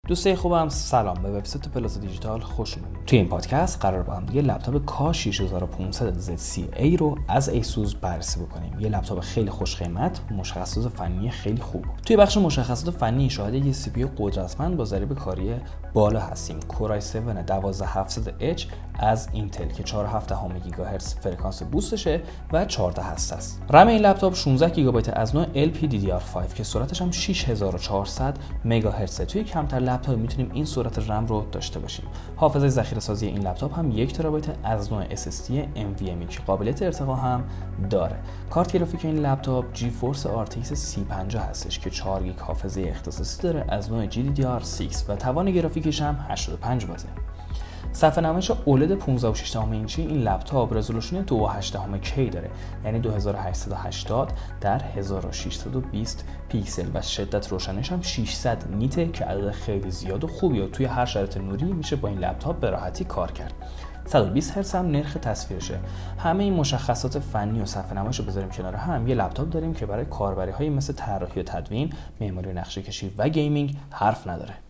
دوستای خوبم سلام، به وبسایت پلازا دیجیتال خوش اومدید. توی این پادکست قرار با هم دیگه لپتاپ کا 6500 ZCA رو از ایسوس بررسی بکنیم. یه لپتاپ خیلی خوش قیمت، مشخصات فنی خیلی خوب. توی بخش مشخصات فنی شاهد یه سی پی یو قدرتمند با ضریب کاری بالا هستیم. کور آی 7 12700H از اینتل که 4.7 گیگاهرتز فرکانس بوستشه و 14 هسته است. رم این لپتاپ 16 گیگابایت از نوع LPDDR5 که سرعتش هم 6400 مگاهرتز. توی کمتر لپتاپ میتونیم این سرعت رم رو داشته باشیم. حافظه ذخیره‌سازی این لپتاپ هم 1 ترابایت از نوع SSD NVMe که قابلیت ارتقا هم داره. کارت گرافیک این لپتاپ GeForce RTX 3050 هستش که 4 گیگ حافظه اختصاصی داره از نوع GDDR6 و توان گرافیکش هم 85 واته. صفحه نمایش اولد 15.6 اینچی این لپتاپ رزولوشن 2.8K داره، یعنی 2880 در 1620 پیکسل و شدت روشنیش هم 600 نیته که عدد خیلی زیاد و خوبیه. توی هر شرایط نوری میشه با این لپتاپ به راحتی کار کرد. 120 هرتز هم نرخ تصویرشه. همه این مشخصات فنی و صفحه نمایش رو بذاریم کنار هم، یه لپتاپ داریم که برای کاربری‌های مثل طراحی و تدوین، معماری و نقشه کشی و گیمینگ حرف نداره.